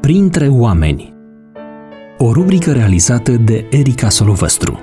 Printre oameni. O rubrică realizată de Erica Solovăstru.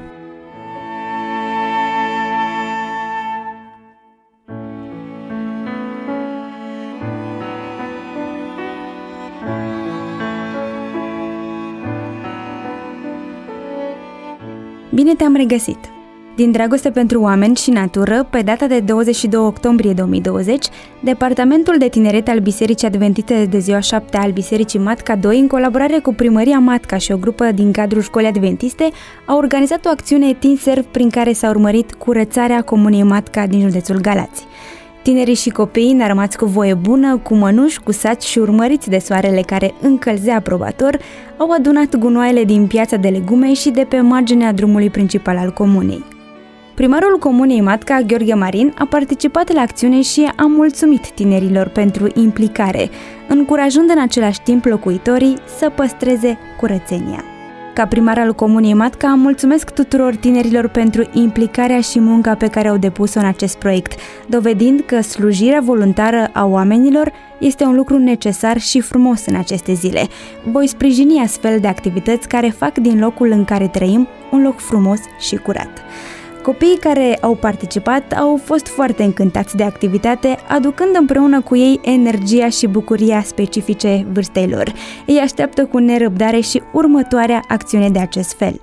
Bine te-am regăsit! Din dragoste pentru oameni și natură, pe data de 22 octombrie 2020, Departamentul de Tineret al Bisericii Adventiste de ziua 7 al Bisericii Matca 2, în colaborare cu Primăria Matca și o grupă din cadrul Școlii Adventiste, a organizat o acțiune Teen Serve prin care s-a urmărit curățarea comunei Matca din județul Galați. Tinerii și copiii, înarmați cu voie bună, cu mănuși, cu saci și urmăriți de soarele care încălzea aprobator, au adunat gunoaiele din piața de legume și de pe marginea drumului principal al comunei. Primarul comunei Matca, Gheorghe Marin, a participat la acțiune și a mulțumit tinerilor pentru implicare, încurajând în același timp locuitorii să păstreze curățenia. Ca primar al comunei Matca, mulțumesc tuturor tinerilor pentru implicarea și munca pe care au depus-o în acest proiect, dovedind că slujirea voluntară a oamenilor este un lucru necesar și frumos în aceste zile. Voi sprijini astfel de activități care fac din locul în care trăim un loc frumos și curat. Copiii care au participat au fost foarte încântați de activitate, aducând împreună cu ei energia și bucuria specifice vârstei lor. Ei așteaptă cu nerăbdare și următoarea acțiune de acest fel.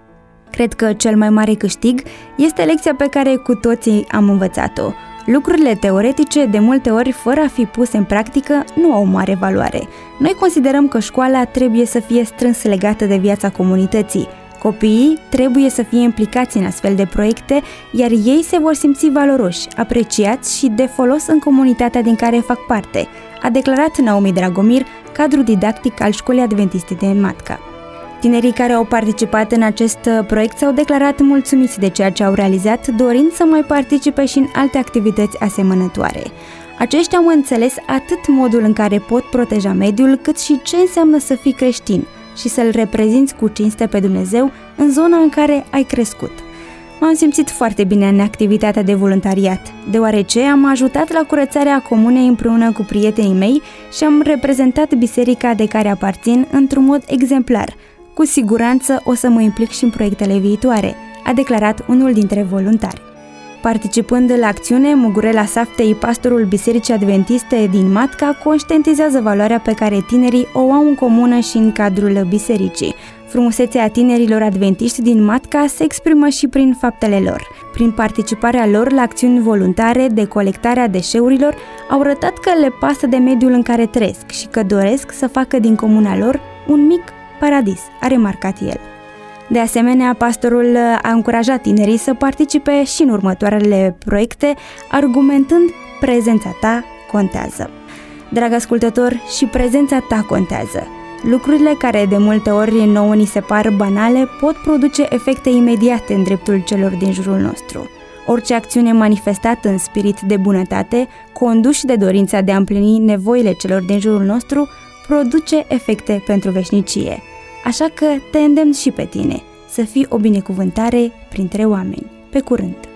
Cred că cel mai mare câștig este lecția pe care cu toții am învățat-o. Lucrurile teoretice, de multe ori, fără a fi puse în practică, nu au mare valoare. Noi considerăm că școala trebuie să fie strâns legată de viața comunității. Copiii trebuie să fie implicați în astfel de proiecte, iar ei se vor simți valoroși, apreciați și de folos în comunitatea din care fac parte, a declarat Naomi Dragomir, cadru didactic al Școlii Adventiste de Matca. Tinerii care au participat în acest proiect s-au declarat mulțumiți de ceea ce au realizat, dorind să mai participe și în alte activități asemănătoare. Aceștia au înțeles atât modul în care pot proteja mediul, cât și ce înseamnă să fii creștin și să-L reprezinți cu cinste pe Dumnezeu în zona în care ai crescut. M-am simțit foarte bine în activitatea de voluntariat, deoarece am ajutat la curățarea comunei împreună cu prietenii mei și am reprezentat biserica de care aparțin într-un mod exemplar. Cu siguranță o să mă implic și în proiectele viitoare, a declarat unul dintre voluntari. Participând la acțiune, Mugurela Saftei, pastorul Bisericii Adventiste din Matca, conștientizează valoarea pe care tinerii o au în comună și în cadrul bisericii. Frumusețea tinerilor adventiști din Matca se exprimă și prin faptele lor. Prin participarea lor la acțiuni voluntare de colectarea deșeurilor, au arătat că le pasă de mediul în care trăiesc și că doresc să facă din comuna lor un mic paradis, a remarcat el. De asemenea, pastorul a încurajat tinerii să participe și în următoarele proiecte, argumentând prezența ta contează. Drag ascultător, și prezența ta contează. Lucrurile care de multe ori nouă ni se par banale pot produce efecte imediate în dreptul celor din jurul nostru. Orice acțiune manifestată în spirit de bunătate, conduși de dorința de a împlini nevoile celor din jurul nostru, produce efecte pentru veșnicie. Așa că te îndemn și pe tine să fii o binecuvântare printre oameni. Pe curând!